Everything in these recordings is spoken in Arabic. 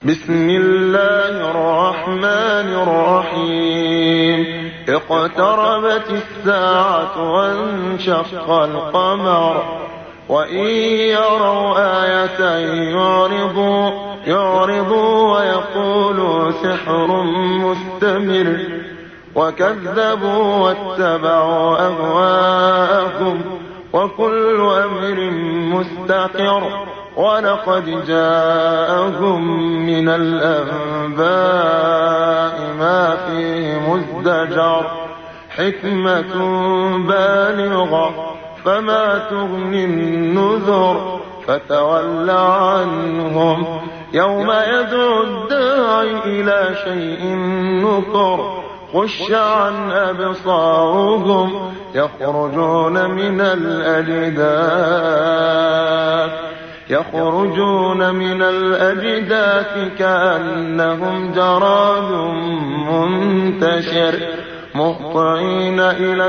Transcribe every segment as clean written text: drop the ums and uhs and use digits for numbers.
بسم الله الرحمن الرحيم اقتربت الساعة وانشق القمر وإن يروا آية يعرضوا ويقولوا سحر مستمر وكذبوا واتبعوا أهواءهم وكل أمر مستقر ولقد جاءهم من الأنباء ما فيه مزدجر حكمة بالغة فما تغني النذر فتول عنهم يوم يدعو الداعي إلى شيء نكر خش عن أبصارهم يخرجون من الأجداث كأنهم جراد منتشر مهطعين إلى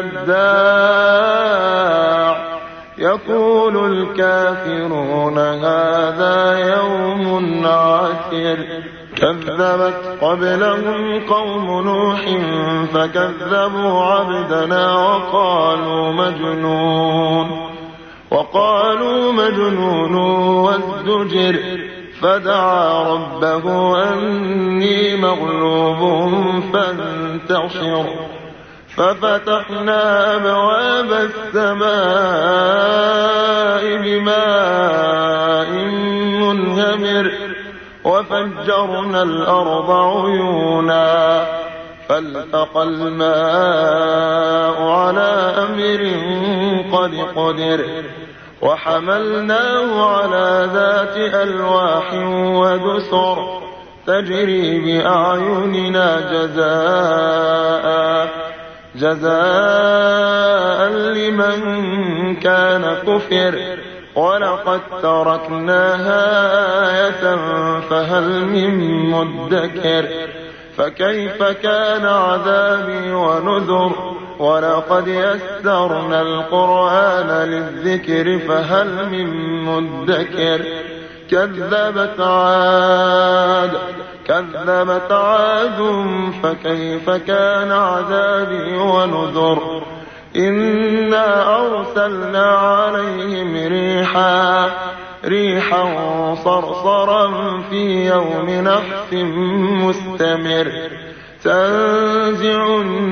الداع يقول الكافرون هذا يوم عسر كذبت قبلهم قوم نوح فكذبوا عبدنا وقالوا مجنون وازدجر فدعا ربه أني مغلوب فانتصر ففتحنا أبواب السماء بماء منهمر وفجرنا الأرض عيونا فالتقى الماء على أمر قد قدر وحملناه على ذات ألواح ودسر تجري بأعيننا جزاء لمن كان كفر ولقد تركناها آية فهل من مدكر فكيف كان عذابي ونذر ولقد يسرنا القرآن للذكر فهل من مدكر كذبت عاد فكيف كان عذابي ونذر إنا أرسلنا عليهم ريحا صرصرا في يوم نحس مستمر تنزع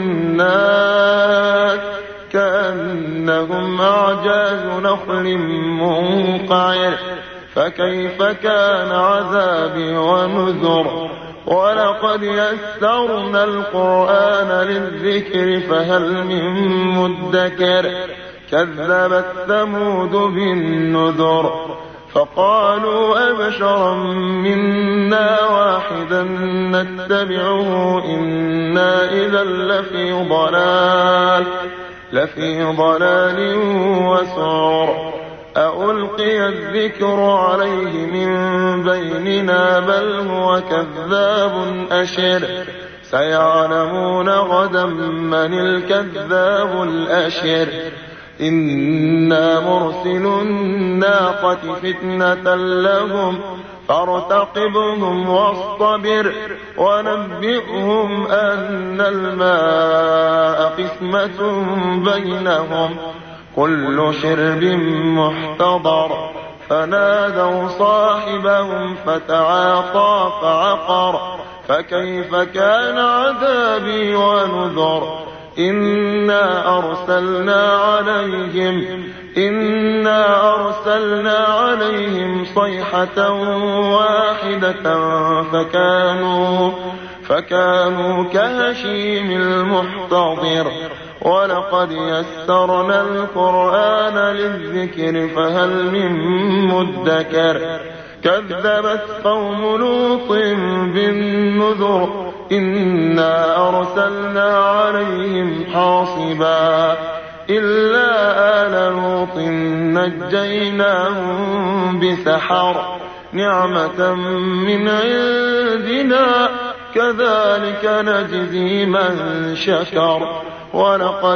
الناس كأنهم أعجاز نخل منقعر فكيف كان عذابي ونذر ولقد يسرنا القرآن للذكر فهل من مدكر كذبت ثمود بالنذر فقالوا أبشرا منا واحدا نتبعه إنا إذا لفي ضلال وسعر ألقي الذكر عليه من بيننا بل هو كذاب أشر سيعلمون غدا من الكذاب الأشر إنا مرسل الناقة فتنة لهم فارتقبهم واصطبر ونبئهم أن الماء قسمة بينهم كل شرب محتضر فنادوا صاحبهم فتعاطى فعقر فكيف كان عذابي ونذر إنا أرسلنا عليهم صيحة واحدة فكانوا كهشيم المحتضر ولقد يسرنا القرآن للذكر فهل من مدكر كذبت قوم لوط بالنذر إنا أرسلنا عليهم حاصبا إلا آل لوط نجيناهم بسحر نعمة من عندنا كذلك نجزي من شكر ولقد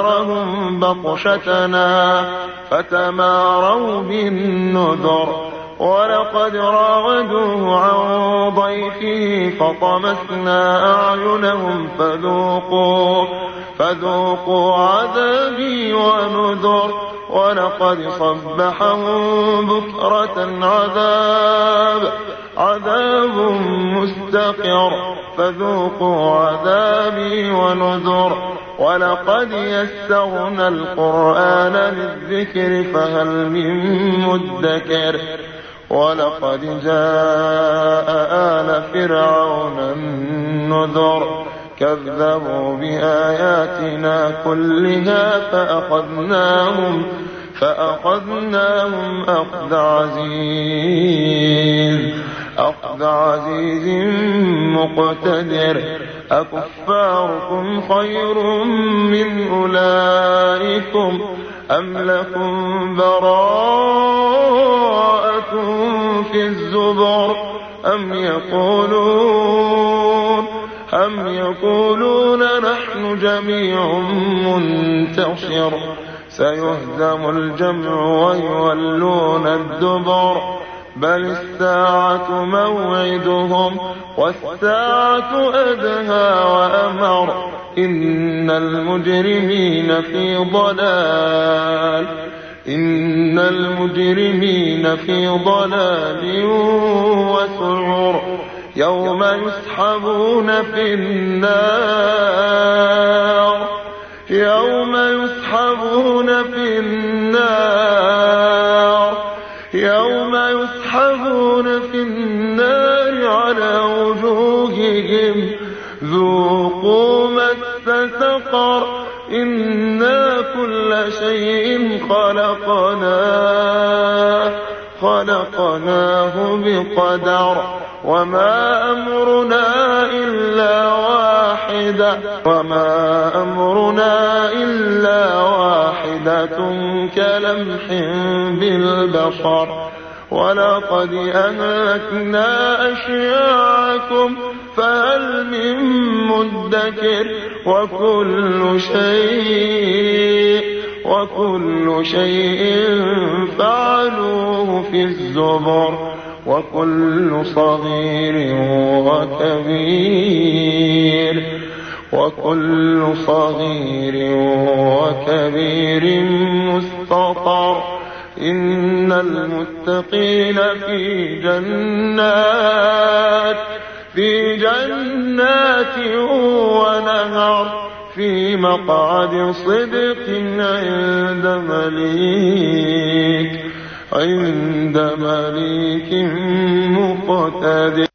أنذرهم بطشتنا فتماروا بالنذر ولقد راودوه عن ضيفه فطمسنا أعينهم فذوقوا عذابي ونذر. ولقد صبحهم بكرة عذاب مستقر فذوقوا عذابي ونذر. ولقد يسرنا القرآن للذكر فهل من مدكر. ولقد جاء آل فرعون النذر كذبوا بآياتنا كلها فأخذناهم أخذ عزيز مقتدر. أكفاركم خير من أولئكم أم لكم براءة في الزبر أم يقولون نحن جميع منتصر سيهزم الجمع ويولون الدبر بل الساعة موعدهم والساعة أدهى وأمر. إن المجرمين في ضلال وسعر. يوم يسحبون في النار على وجوههم ذوقوا مس سقر. إنا كل شيء خلقناه بقدر. وما أمرنا إلا واحدة كلمح بالبصر. ولقد أهلكنا أشياعكم فهل من مدكر. وكل شيء فعلوه في الزبر. وكل صغير وكبير مستطر. إن المتقين في جنات ونهر في مقعد صدق عند مليك مقتدر.